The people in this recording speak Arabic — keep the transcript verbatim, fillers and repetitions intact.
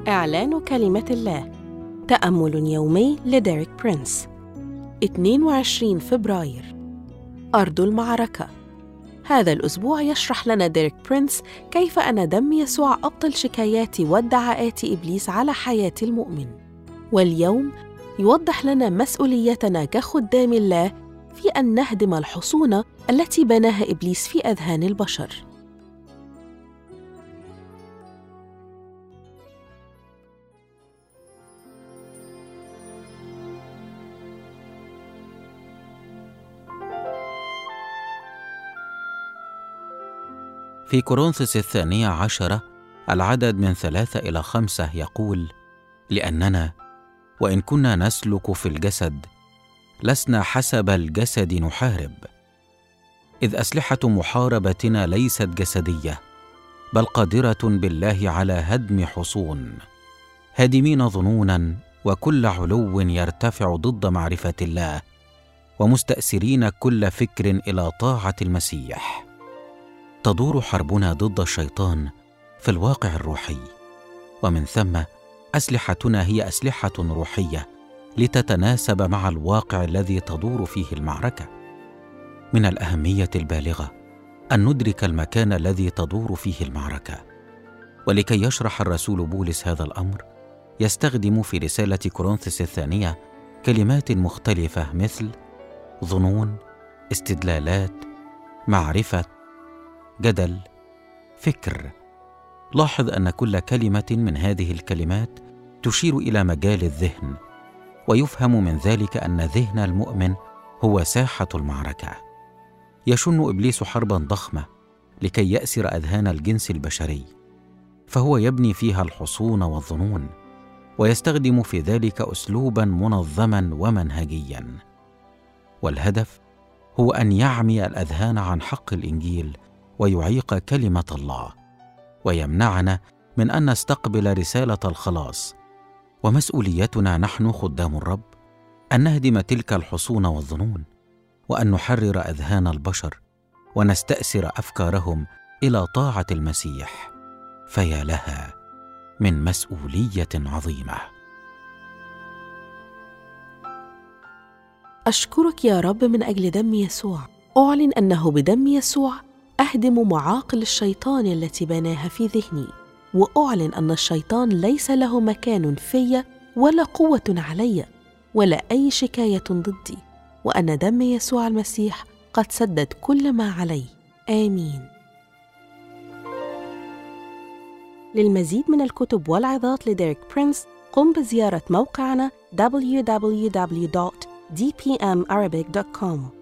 إعلان كلمة الله. تأمل يومي لديريك برينس. اثنين وعشرين فبراير. أرض المعركة. هذا الأسبوع يشرح لنا ديريك برينس كيف أن دم يسوع أبطل شكايات وادعاءات إبليس على حياة المؤمن. واليوم يوضح لنا مسؤوليتنا كخدام الله في أن نهدم الحصون التي بناها إبليس في أذهان البشر. في كورنثوس الثانية عشرة العدد من ثلاثة إلى خمسة يقول: لأننا وإن كنا نسلك في الجسد لسنا حسب الجسد نحارب، إذ أسلحة محاربتنا ليست جسدية بل قادرة بالله على هدم حصون، هادمين ظنونا وكل علو يرتفع ضد معرفة الله، ومستأسرين كل فكر إلى طاعة المسيح. تدور حربنا ضد الشيطان في الواقع الروحي، ومن ثم أسلحتنا هي أسلحة روحية لتتناسب مع الواقع الذي تدور فيه المعركة. من الأهمية البالغة أن ندرك المكان الذي تدور فيه المعركة، ولكي يشرح الرسول بولس هذا الأمر يستخدم في رسالة كورنثوس الثانية كلمات مختلفة مثل ظنون، استدلالات، معرفة، جدل، فكر. لاحظ أن كل كلمة من هذه الكلمات تشير إلى مجال الذهن، ويفهم من ذلك أن ذهن المؤمن هو ساحة المعركة. يشن إبليس حرباً ضخمة لكي يأسر أذهان الجنس البشري، فهو يبني فيها الحصون والظنون، ويستخدم في ذلك أسلوباً منظماً ومنهجياً. والهدف هو أن يعمي الأذهان عن حق الإنجيل ويعيق كلمة الله، ويمنعنا من أن نستقبل رسالة الخلاص. ومسؤوليتنا نحن خدام الرب أن نهدم تلك الحصون والظنون، وأن نحرر أذهان البشر ونستأسر أفكارهم إلى طاعة المسيح. فيا لها من مسؤولية عظيمة. أشكرك يا رب من أجل دم يسوع. أعلن أنه بدم يسوع أهدم معاقل الشيطان التي بناها في ذهني، وأعلن أن الشيطان ليس له مكان في ولا قوة علي ولا أي شكاية ضدي، وأن دم يسوع المسيح قد سدد كل ما علي. آمين. للمزيد من الكتب والعظات لديريك برينس قم بزيارة موقعنا دبليو دبليو دبليو دوت دي بي إم أرابيك دوت كوم.